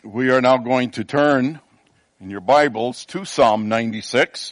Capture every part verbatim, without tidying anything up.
We are now going to turn in your Bibles to Psalm ninety-six.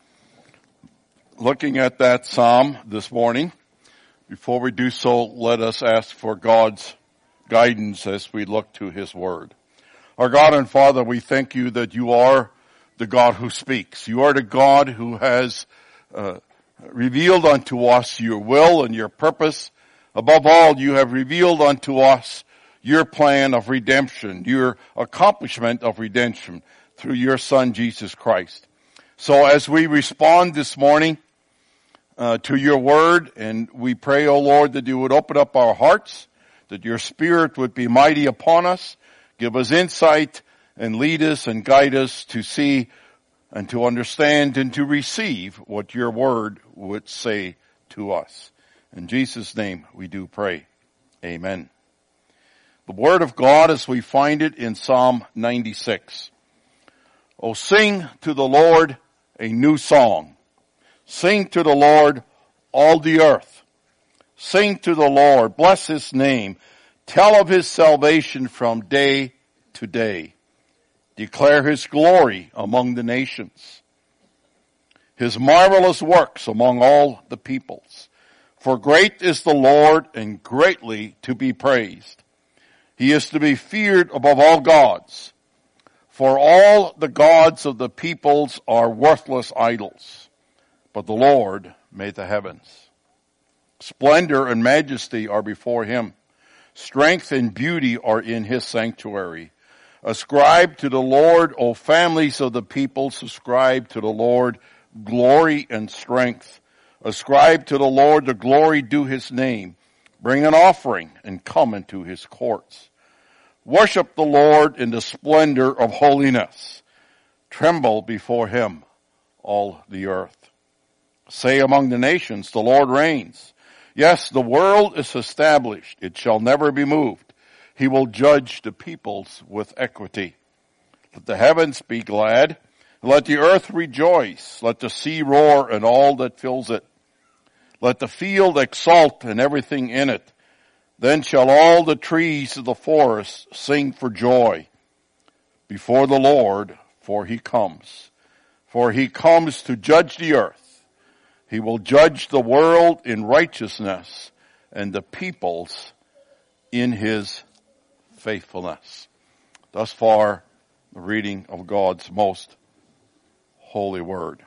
Looking at that Psalm this morning, before we do so, let us ask for God's guidance as we look to His Word. Our God and Father, we thank you that you are the God who speaks. You are the God who has uh, revealed unto us your will and your purpose. Above all, you have revealed unto us your plan of redemption, your accomplishment of redemption through your Son, Jesus Christ. So as we respond this morning uh, to your word, and we pray, O Lord, that you would open up our hearts, that your Spirit would be mighty upon us, give us insight, and lead us and guide us to see and to understand and to receive what your word would say to us. In Jesus' name we do pray. Amen. The word of God as we find it in Psalm ninety-six. Oh, sing to the Lord a new song. Sing to the Lord all the earth. Sing to the Lord, bless his name. Tell of his salvation from day to day. Declare his glory among the nations. His marvelous works among all the peoples. For great is the Lord and greatly to be praised. He is to be feared above all gods, for all the gods of the peoples are worthless idols, but the Lord made the heavens. Splendor and majesty are before him. Strength and beauty are in his sanctuary. Ascribe to the Lord, O families of the peoples, ascribe to the Lord glory and strength. Ascribe to the Lord the glory due his name. Bring an offering and come into his courts. Worship the Lord in the splendor of holiness. Tremble before him, all the earth. Say among the nations, the Lord reigns. Yes, the world is established. It shall never be moved. He will judge the peoples with equity. Let the heavens be glad. Let the earth rejoice. Let the sea roar and all that fills it. Let the field exult and everything in it. Then shall all the trees of the forest sing for joy before the Lord, for he comes. For he comes to judge the earth. He will judge the world in righteousness and the peoples in his faithfulness. Thus far, the reading of God's most holy word.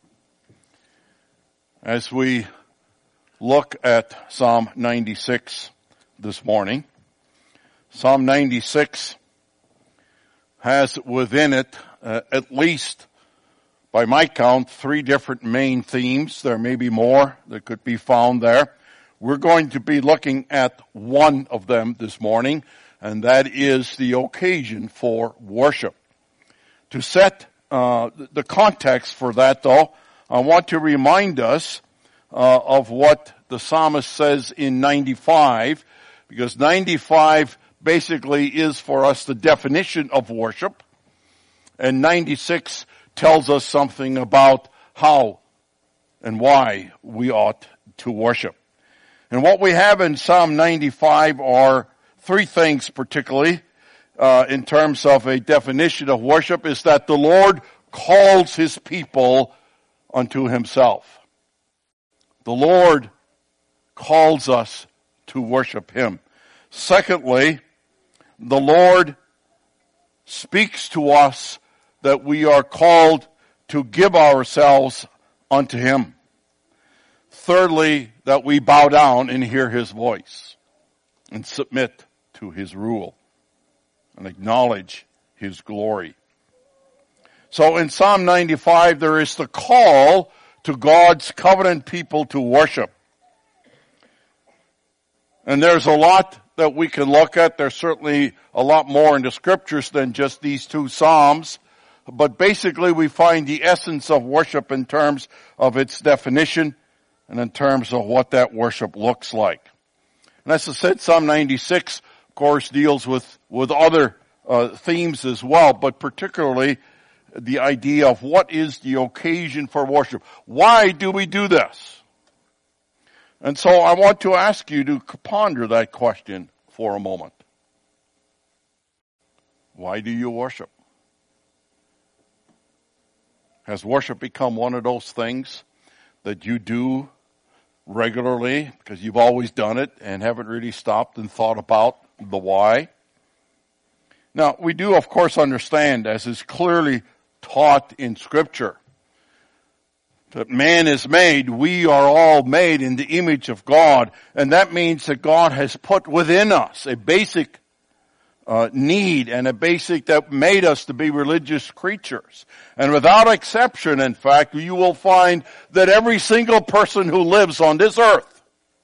As we look at Psalm ninety-six this morning, Psalm ninety-six has within it uh, at least, by my count, three different main themes. There may be more that could be found there. We're going to be looking at one of them this morning, and that is the occasion for worship. To set uh, the context for that, though, I want to remind us uh, of what the psalmist says in ninety-five, because ninety-five basically is for us the definition of worship, and ninety-six tells us something about how and why we ought to worship. And what we have in Psalm ninety-five are three things particularly uh, in terms of a definition of worship, is that the Lord calls his people unto himself. The Lord calls us to worship him. Secondly, the Lord speaks to us that we are called to give ourselves unto him. Thirdly, that we bow down and hear his voice and submit to his rule and acknowledge his glory. So in Psalm ninety-five, there is the call to God's covenant people to worship. And there's a lot that we can look at. There's certainly a lot more in the scriptures than just these two Psalms. But basically we find the essence of worship in terms of its definition and in terms of what that worship looks like. And as I said, Psalm ninety-six, of course, deals with, with other uh, themes as well, but particularly the idea of what is the occasion for worship. Why do we do this? And so I want to ask you to ponder that question for a moment. Why do you worship? Has worship become one of those things that you do regularly because you've always done it and haven't really stopped and thought about the why? Now, we do, of course, understand, as is clearly taught in Scripture, that man is made, we are all made in the image of God, and that means that God has put within us a basic uh, need and a basic that made us to be religious creatures. And without exception, in fact, you will find that every single person who lives on this earth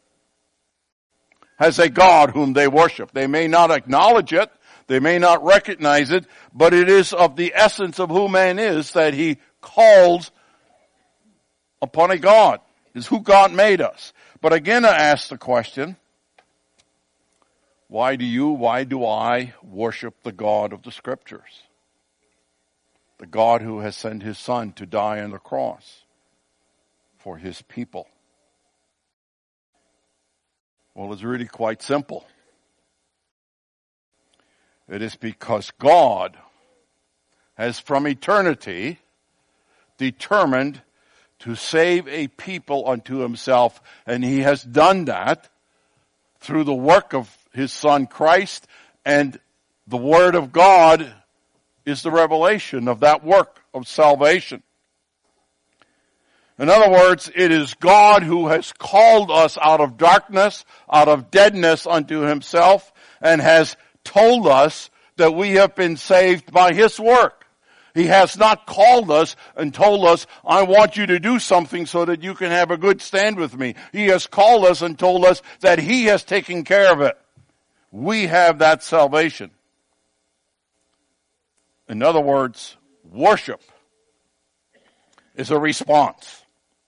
has a God whom they worship. They may not acknowledge it, they may not recognize it, but it is of the essence of who man is that he calls upon a God. Is who God made us. But again, I ask the question, why do you, why do I worship the God of the Scriptures? The God who has sent his Son to die on the cross for his people. Well, it's really quite simple. It is because God has from eternity determined to save a people unto himself, and he has done that through the work of his Son Christ, and the Word of God is the revelation of that work of salvation. In other words, it is God who has called us out of darkness, out of deadness unto himself, and has told us that we have been saved by his work. He has not called us and told us, I want you to do something so that you can have a good stand with me. He has called us and told us that he has taken care of it. We have that salvation. In other words, worship is a response.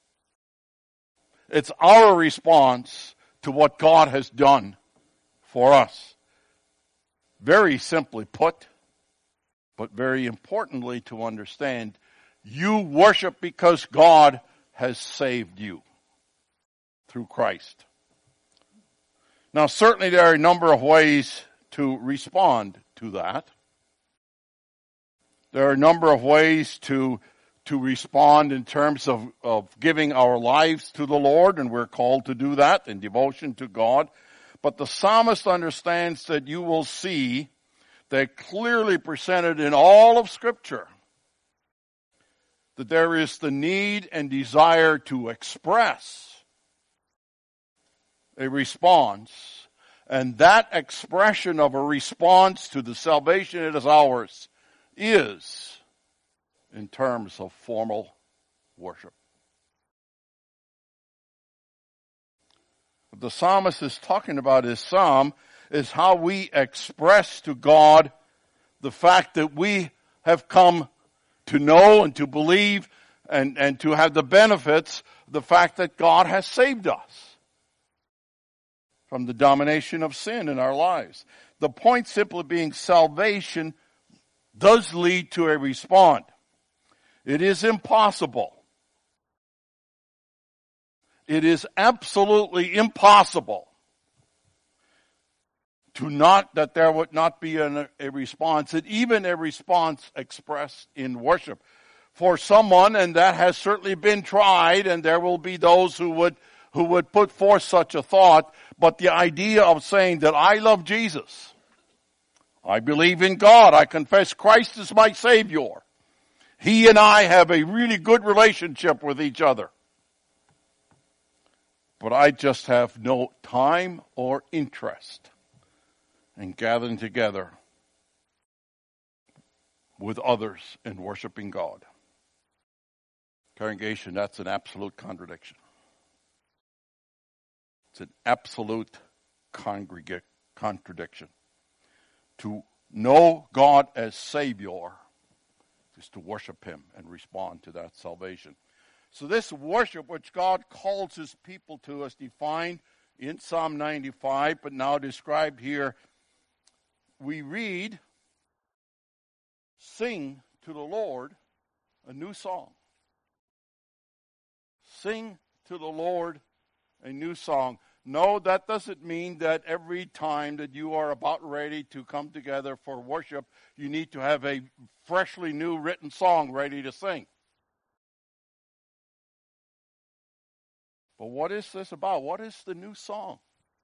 It's our response to what God has done for us. Very simply put, but very importantly to understand, you worship because God has saved you through Christ. Now, certainly there are a number of ways to respond to that. There are a number of ways to, to respond in terms of, of giving our lives to the Lord, and we're called to do that in devotion to God. But the psalmist understands that you will see that clearly presented in all of Scripture that there is the need and desire to express a response, and that expression of a response to the salvation that is ours is in terms of formal worship. What the psalmist is talking about his psalm is how we express to God the fact that we have come to know and to believe and, and to have the benefits, the fact that God has saved us from the domination of sin in our lives. The point simply being salvation does lead to a response. It is impossible. It is absolutely impossible to not, that there would not be an, a response, and even a response expressed in worship. For someone, and that has certainly been tried, and there will be those who would, who would put forth such a thought, but the idea of saying that I love Jesus, I believe in God, I confess Christ is my Savior, he and I have a really good relationship with each other, but I just have no time or interest in gathering together with others and worshiping God. Congregation, that's an absolute contradiction. It's an absolute congrega- contradiction. To know God as Savior is to worship him and respond to that salvation. So this worship which God calls his people to is defined in Psalm ninety-five, but now described here. We read, sing to the Lord a new song. Sing to the Lord a new song. No, that doesn't mean that every time that you are about ready to come together for worship, you need to have a freshly new written song ready to sing. But what is this about? What is the new song?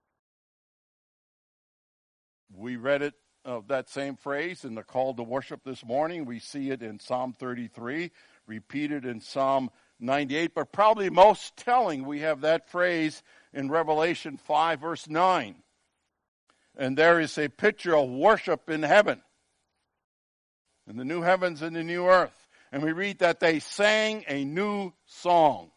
We read it, uh, that same phrase in the call to worship this morning. We see it in Psalm thirty-three, repeated in Psalm ninety-eight, but probably most telling, we have that phrase in Revelation five, verse nine. And there is a picture of worship in heaven, in the new heavens and the new earth. And we read that they sang a new song.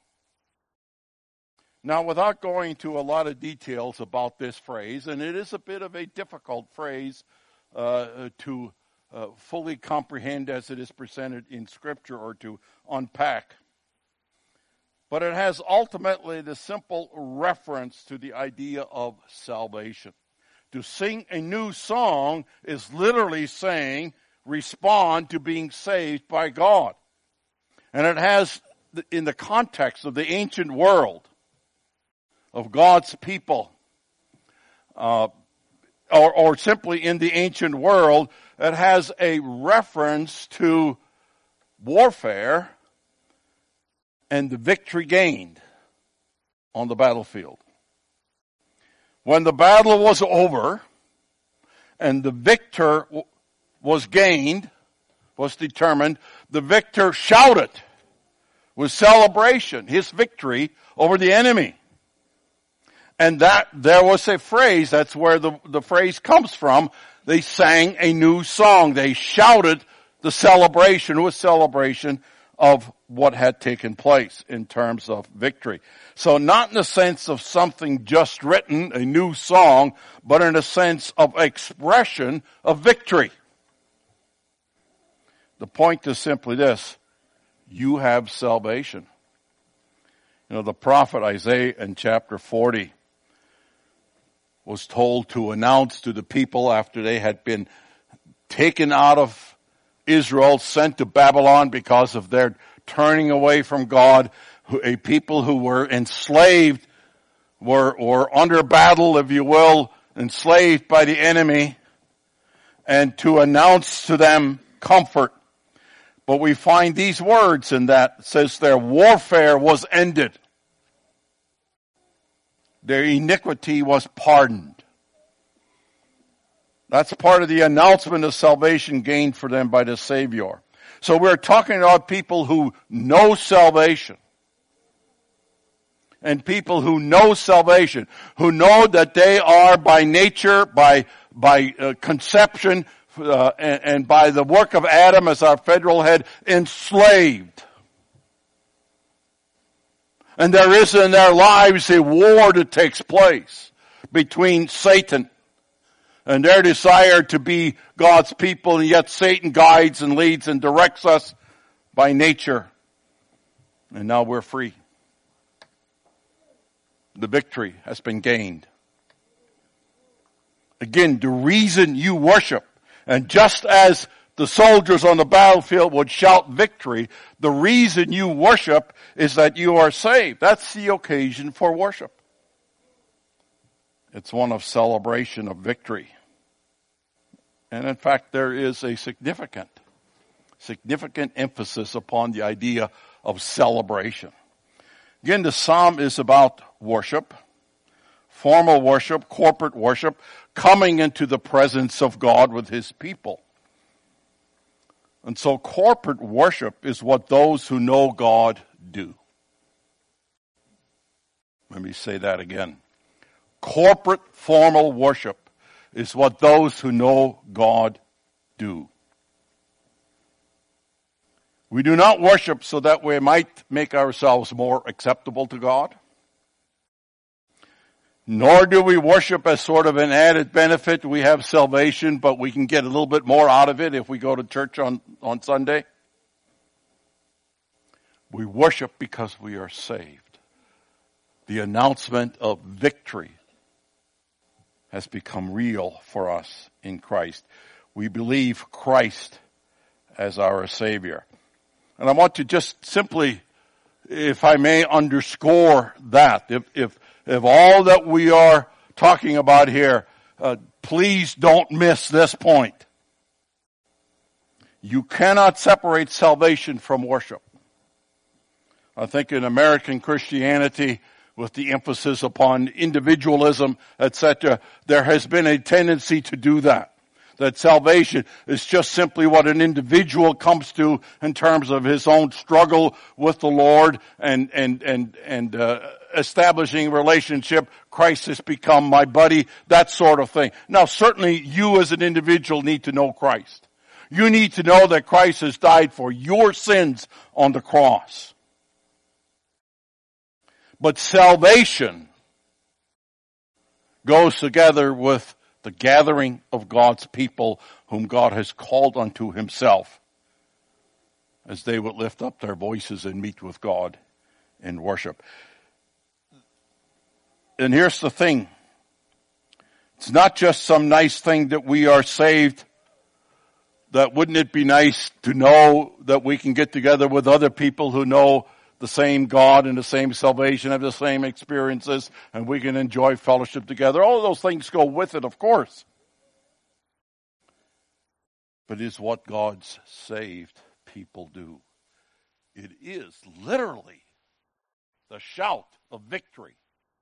Now, without going into a lot of details about this phrase, and it is a bit of a difficult phrase uh, to uh, fully comprehend as it is presented in Scripture or to unpack, but it has ultimately the simple reference to the idea of salvation. To sing a new song is literally saying, respond to being saved by God. And it has, in the context of the ancient world, of God's people, uh, or, or simply in the ancient world, it has a reference to warfare and the victory gained on the battlefield. When the battle was over and the victor was gained, was determined, the victor shouted with celebration his victory over the enemy. And that, there was a phrase, that's where the, the phrase comes from. They sang a new song. They shouted the celebration with celebration of what had taken place in terms of victory. So not in the sense of something just written, a new song, but in a sense of expression of victory. The point is simply this: you have salvation. You know, the prophet Isaiah in chapter forty was told to announce to the people after they had been taken out of Israel, sent to Babylon because of their turning away from God, a people who were enslaved, were, were under battle, if you will, enslaved by the enemy, and to announce to them comfort. But we find these words in that. It says their warfare was ended. Their iniquity was pardoned. That's part of the announcement of salvation gained for them by the Savior. So we're talking about people who know salvation. And people who know salvation, who know that they are by nature, by, by uh, conception, uh, and, and by the work of Adam as our federal head, enslaved. And there is in their lives a war that takes place between Satan and their desire to be God's people, and yet Satan guides and leads and directs us by nature. And now we're free. The victory has been gained. Again, the reason you worship, and just as the soldiers on the battlefield would shout victory, the reason you worship is that you are saved. That's the occasion for worship. It's one of celebration of victory. And in fact, there is a significant, significant emphasis upon the idea of celebration. Again, the psalm is about worship, formal worship, corporate worship, coming into the presence of God with His people. And so corporate worship is what those who know God do. Let me say that again. Corporate formal worship is what those who know God do. We do not worship so that we might make ourselves more acceptable to God. Nor do we worship as sort of an added benefit. We have salvation, but we can get a little bit more out of it if we go to church on, on Sunday. We worship because we are saved. The announcement of victory has become real for us in Christ. We believe Christ as our Savior. And I want to just simply, if I may, underscore that. If, if if all that we are talking about here, uh, please don't miss this point. You cannot separate salvation from worship. I think in American Christianity, with the emphasis upon individualism, et cetera, there has been a tendency to do that. That salvation is just simply what an individual comes to in terms of his own struggle with the Lord and and and and uh, establishing relationship. Christ has become my buddy, that sort of thing. Now, certainly you as an individual need to know Christ. You need to know that Christ has died for your sins on the cross. But salvation goes together with the gathering of God's people whom God has called unto himself, as they would lift up their voices and meet with God in worship. And here's the thing. It's not just some nice thing that we are saved. That wouldn't it be nice to know that we can get together with other people who know the same God and the same salvation, have the same experiences, and we can enjoy fellowship together. All of those things go with it, of course. But it's what God's saved people do. It is literally the shout of victory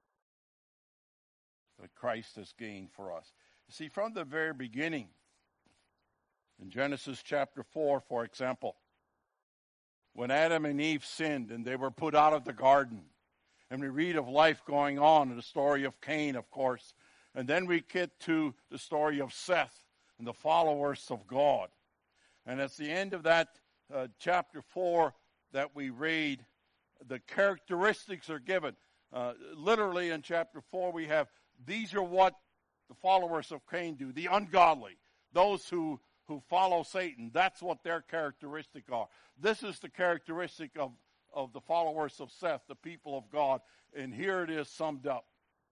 that Christ has gained for us. You see, from the very beginning, in Genesis chapter four, for example, when Adam and Eve sinned and they were put out of the garden, and we read of life going on in the story of Cain, of course, and then we get to the story of Seth and the followers of God. And at the end of that uh, chapter four that we read, the characteristics are given. Uh, literally in chapter four we have, these are what the followers of Cain do, the ungodly, those who who follow Satan. That's what their characteristics are. This is the characteristic of, of the followers of Seth, the people of God. And here it is summed up.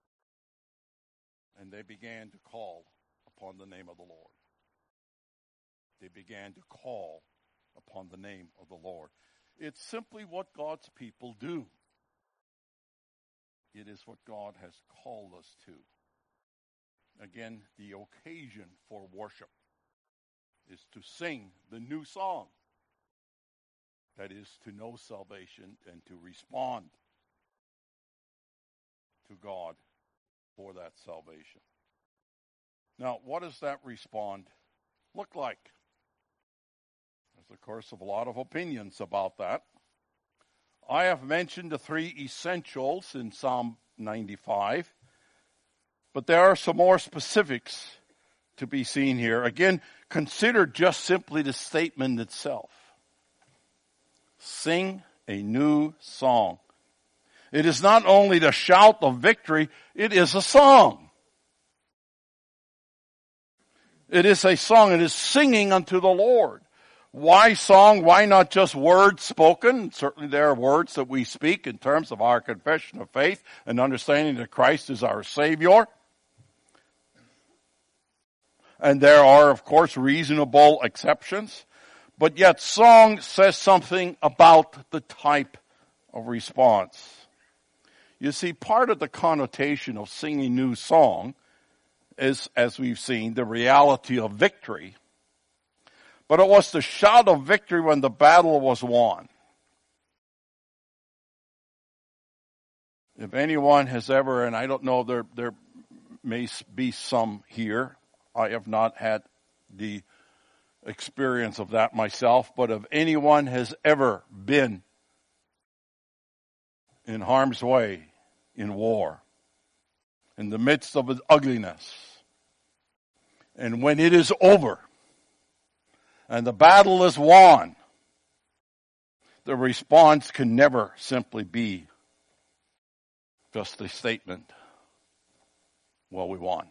And they began to call upon the name of the Lord. They began to call upon the name of the Lord. It's simply what God's people do. It is what God has called us to. Again, the occasion for worship is to sing the new song. That is to know salvation and to respond to God for that salvation. Now, what does that respond look like? There's, of course, a lot of opinions about that. I have mentioned the three essentials in Psalm ninety-five, but there are some more specifics to be seen here. Again, consider just simply the statement itself. Sing a new song. It is not only the shout of victory, it is a song. It is a song. It is singing unto the Lord. Why song? Why not just words spoken? Certainly there are words that we speak in terms of our confession of faith and understanding that Christ is our Savior. And there are, of course, reasonable exceptions. But yet song says something about the type of response. You see, part of the connotation of singing new song is, as we've seen, the reality of victory. But it was the shout of victory when the battle was won. If anyone has ever, and I don't know, there, there may be some here, I have not had the experience of that myself, but if anyone has ever been in harm's way in war, in the midst of its ugliness, and when it is over and the battle is won, the response can never simply be just a statement, well, we won.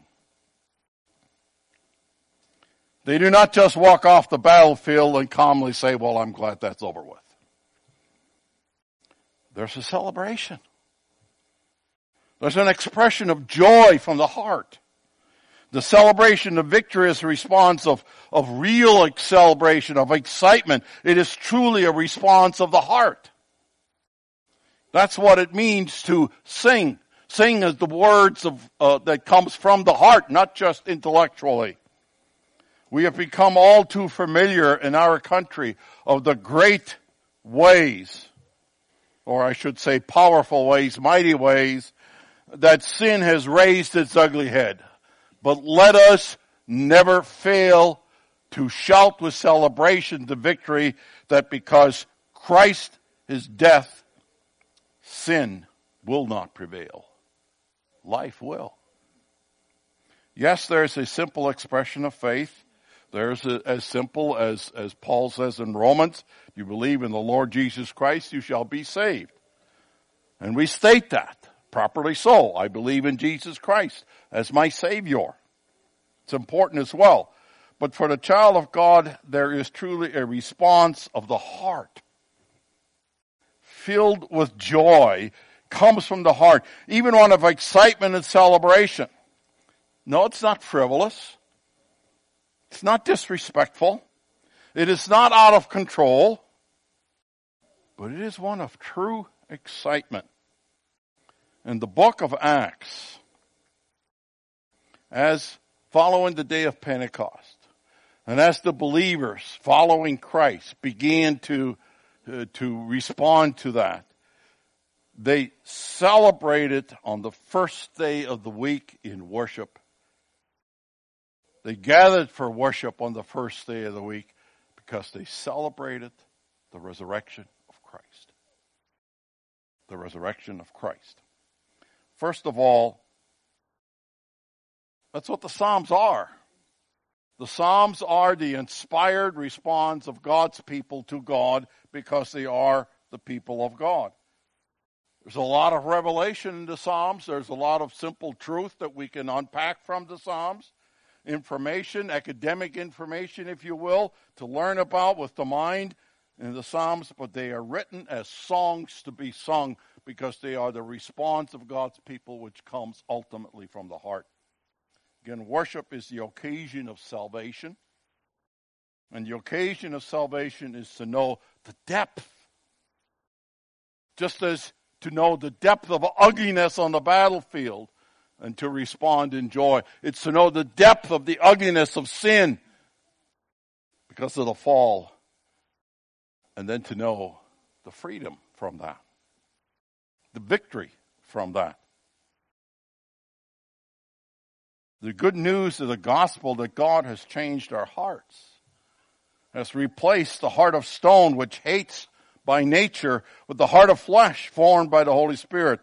They do not just walk off the battlefield and calmly say, well, I'm glad that's over with. There's a celebration. There's an expression of joy from the heart. The celebration of victory is a response of, of real celebration, of excitement. It is truly a response of the heart. That's what it means to sing, Sing is the words of uh, that comes from the heart, not just intellectually. We have become all too familiar in our country of the great ways, or I should say powerful ways, mighty ways, that sin has raised its ugly head. But let us never fail to shout with celebration the victory that because Christ, his death, sin will not prevail. Life will. Yes, there's a simple expression of faith. There's a, as simple as, as Paul says in Romans, you believe in the Lord Jesus Christ, you shall be saved. And we state that, properly so. I believe in Jesus Christ as my Savior. It's important as well. But for the child of God, there is truly a response of the heart. Filled with joy, comes from the heart. Even one of excitement and celebration. No, it's not frivolous. It's not disrespectful. It is not out of control. But it is one of true excitement. In the book of Acts, as following the day of Pentecost, and as the believers following Christ began to, uh, to respond to that, they celebrated on the first day of the week in worship. They gathered for worship on the first day of the week because they celebrated the resurrection of Christ. The resurrection of Christ. First of all, that's what the Psalms are. The Psalms are the inspired response of God's people to God because they are the people of God. There's a lot of revelation in the Psalms. There's a lot of simple truth that we can unpack from the Psalms. Information, academic information, if you will, to learn about with the mind in the Psalms. But they are written as songs to be sung because they are the response of God's people which comes ultimately from the heart. Again, worship is the occasion of salvation. And the occasion of salvation is to know the depth. Just as to know the depth of ugliness on the battlefield and to respond in joy. It's to know the depth of the ugliness of sin because of the fall. And then to know the freedom from that. The victory from that. The good news of the gospel that God has changed our hearts. Has replaced the heart of stone which hates by nature with the heart of flesh formed by the Holy Spirit.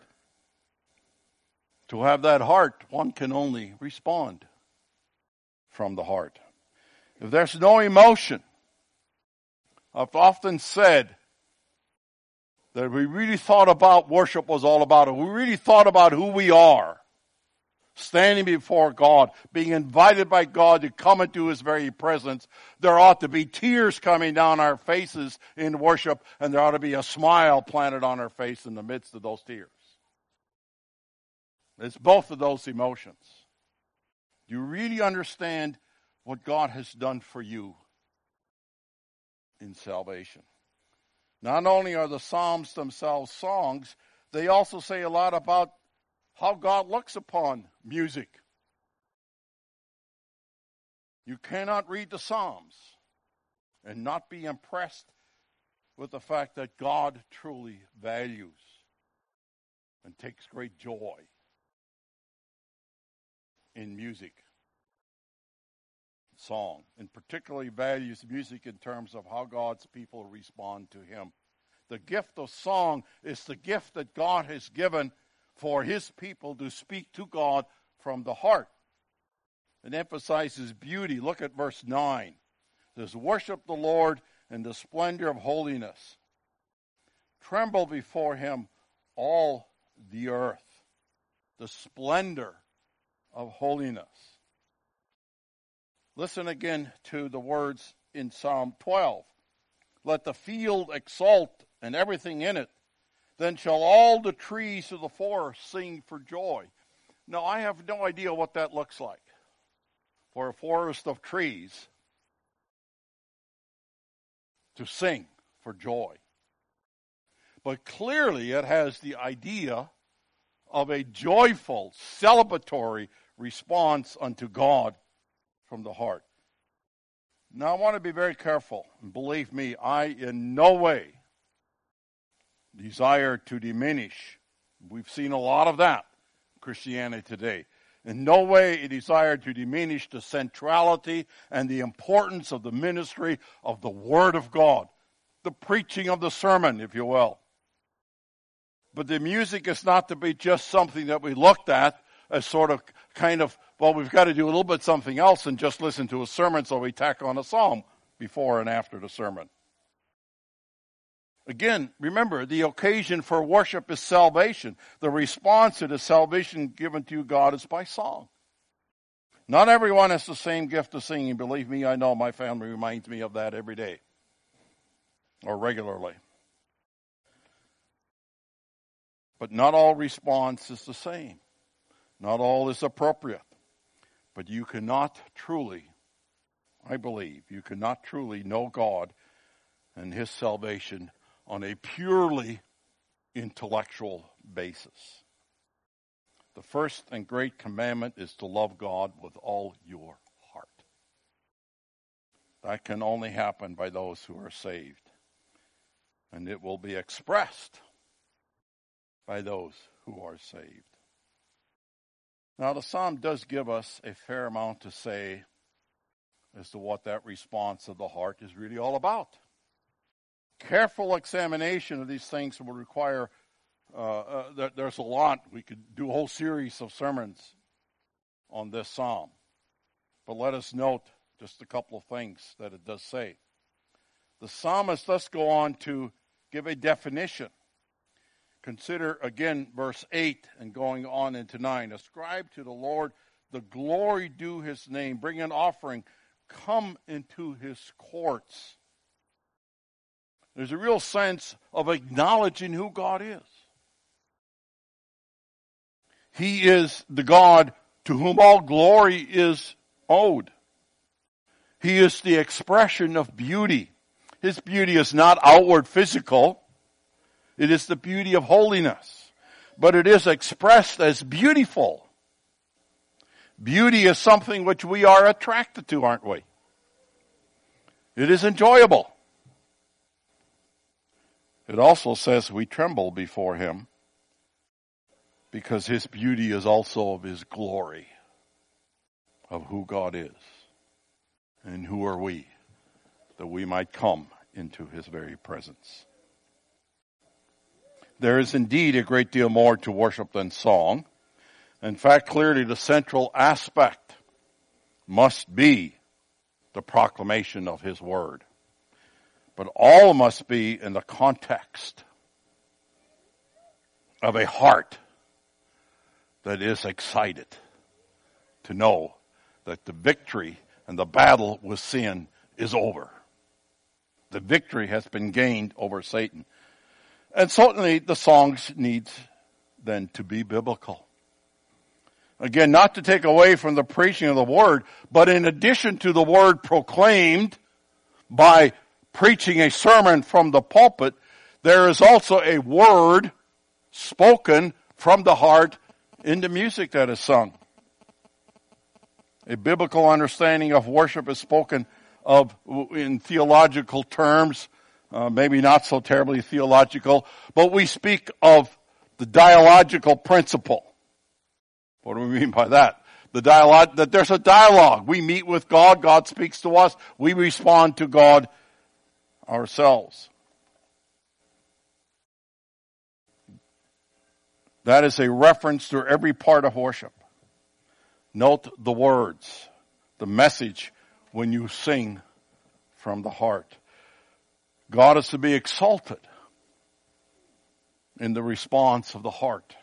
To have that heart, one can only respond from the heart. If there's no emotion, I've often said that if we really thought about worship was all about it. We really thought about who we are. Standing before God, being invited by God to come into his very presence, there ought to be tears coming down our faces in worship, and there ought to be a smile planted on our face in the midst of those tears. It's both of those emotions. Do you really understand what God has done for you in salvation? Not only are the Psalms themselves songs, they also say a lot about how God looks upon music. You cannot read the Psalms and not be impressed with the fact that God truly values and takes great joy in music, song, and particularly values music in terms of how God's people respond to him. The gift of song is the gift that God has given for his people to speak to God from the heart. It emphasizes beauty. Look at verse nine. It says, worship the Lord in the splendor of holiness. Tremble before him, all the earth. The splendor of holiness. Listen again to the words in Psalm twelve. Let the field exult and everything in it. Then shall all the trees of the forest sing for joy. Now, I have no idea what that looks like for a forest of trees to sing for joy. But clearly it has the idea of a joyful, celebratory response unto God from the heart. Now, I want to be very careful. And believe me, I in no way desire to diminish. We've seen a lot of that in Christianity today. In no way a desire to diminish the centrality and the importance of the ministry of the Word of God, the preaching of the sermon, if you will. But the music is not to be just something that we looked at as sort of kind of, well, we've got to do a little bit something else and just listen to a sermon, so we tack on a psalm before and after the sermon. Again, remember, the occasion for worship is salvation. The response to the salvation given to God is by song. Not everyone has the same gift of singing. Believe me, I know my family reminds me of that every day or regularly. But not all response is the same. Not all is appropriate. But you cannot truly, I believe, you cannot truly know God and His salvation on a purely intellectual basis. The first and great commandment is to love God with all your heart. That can only happen by those who are saved. And it will be expressed by those who are saved. Now, the psalm does give us a fair amount to say as to what that response of the heart is really all about. Careful examination of these things will require, uh, uh, there, there's a lot. We could do a whole series of sermons on this psalm. But let us note just a couple of things that it does say. The psalmist does go on to give a definition. Consider again verse eight and going on into nine. Ascribe to the Lord the glory due His name. Bring an offering. Come into His courts. There's a real sense of acknowledging who God is. He is the God to whom all glory is owed. He is the expression of beauty. His beauty is not outward physical. It is the beauty of holiness. But it is expressed as beautiful. Beauty is something which we are attracted to, aren't we? It is enjoyable. It also says we tremble before Him because His beauty is also of His glory, of who God is. And who are we that we might come into His very presence. There is indeed a great deal more to worship than song. In fact, clearly the central aspect must be the proclamation of His word. But all must be in the context of a heart that is excited to know that the victory and the battle with sin is over. The victory has been gained over Satan. And certainly the songs need then to be biblical. Again, not to take away from the preaching of the word, but in addition to the word proclaimed by preaching a sermon from the pulpit, there is also a word spoken from the heart in the music that is sung. A biblical understanding of worship is spoken of in theological terms, uh, maybe not so terribly theological, but we speak of the dialogical principle. What do we mean by that? The dialogue, that there's a dialogue. We meet with God, God speaks to us, we respond to God ourselves. That is a reference to every part of worship. Note the words, the message when you sing from the heart. God is to be exalted in the response of the heart.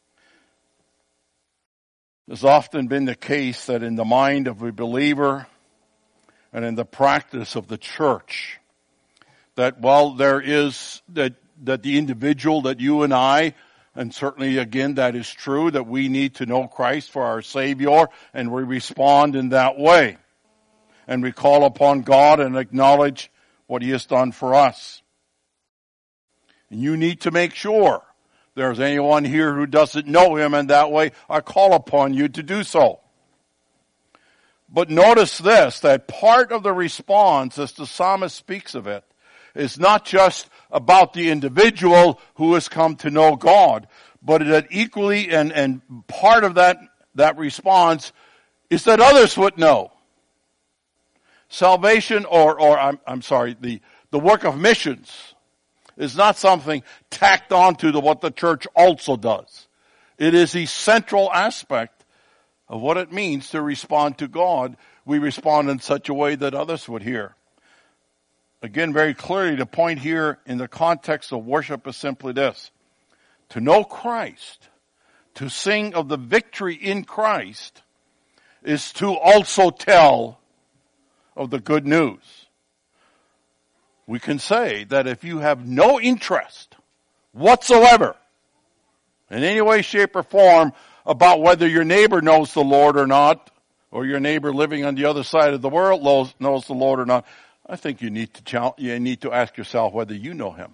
It's often been the case that in the mind of a believer and in the practice of the church, that while there is that, that the individual, that you and I, and certainly again that is true, that we need to know Christ for our Savior, and we respond in that way. And we call upon God and acknowledge what He has done for us. And you need to make sure there's anyone here who doesn't know him in that way, I call upon you to do so. But notice this, that part of the response, as the psalmist speaks of it, is not just about the individual who has come to know God, but that equally and, and part of that, that response is that others would know. Salvation or, or I'm, I'm sorry, the, the work of missions is not something tacked onto the, what the church also does. It is the central aspect of what it means to respond to God. We respond in such a way that others would hear. Again, very clearly, the point here in the context of worship is simply this. To know Christ, to sing of the victory in Christ, is to also tell of the good news. We can say that if you have no interest whatsoever, in any way, shape, or form, about whether your neighbor knows the Lord or not, or your neighbor living on the other side of the world knows, knows the Lord or not, I think you need to challenge, you need to ask yourself whether you know him.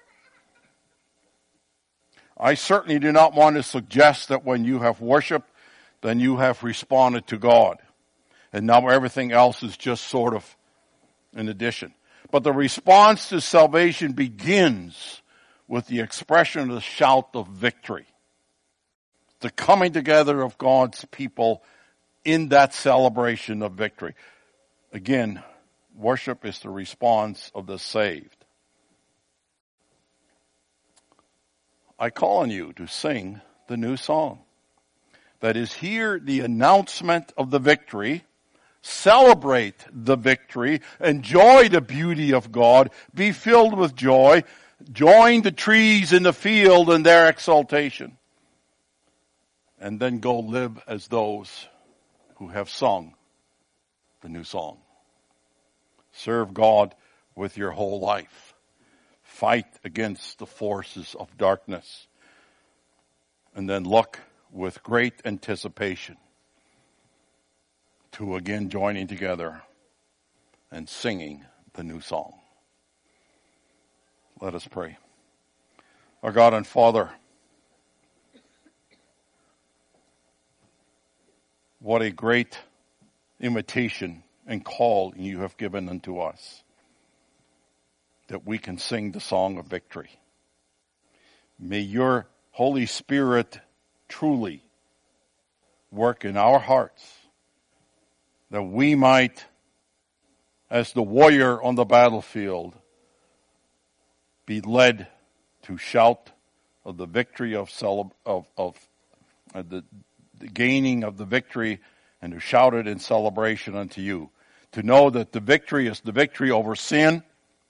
I certainly do not want to suggest that when you have worshiped, then you have responded to God. And now everything else is just sort of in addition. But the response to salvation begins with the expression of the shout of victory. The coming together of God's people in that celebration of victory. Again, worship is the response of the saved. I call on you to sing the new song. That is, hear the announcement of the victory, celebrate the victory, enjoy the beauty of God, be filled with joy, join the trees in the field in their exaltation, and then go live as those who have sung the new song. Serve God with your whole life. Fight against the forces of darkness. And then look with great anticipation to again joining together and singing the new song. Let us pray. Our God and Father, what a great invitation and call you have given unto us, that we can sing the song of victory. May your Holy Spirit truly work in our hearts, that we might, as the warrior on the battlefield, be led to shout of the victory of celeb- of, of uh, the, the gaining of the victory, and to shout it in celebration unto you. To know that the victory is the victory over sin,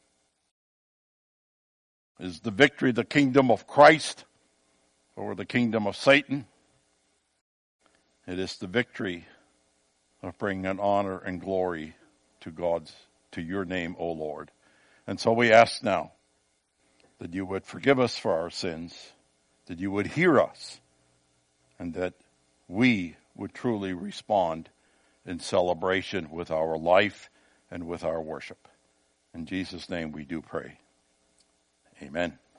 is the victory of the kingdom of Christ over the kingdom of Satan. It is the victory of bringing an honor and glory to God's, to your name, O Lord. And so we ask now that you would forgive us for our sins, that you would hear us, and that we would truly respond in celebration with our life and with our worship. In Jesus' name we do pray. Amen.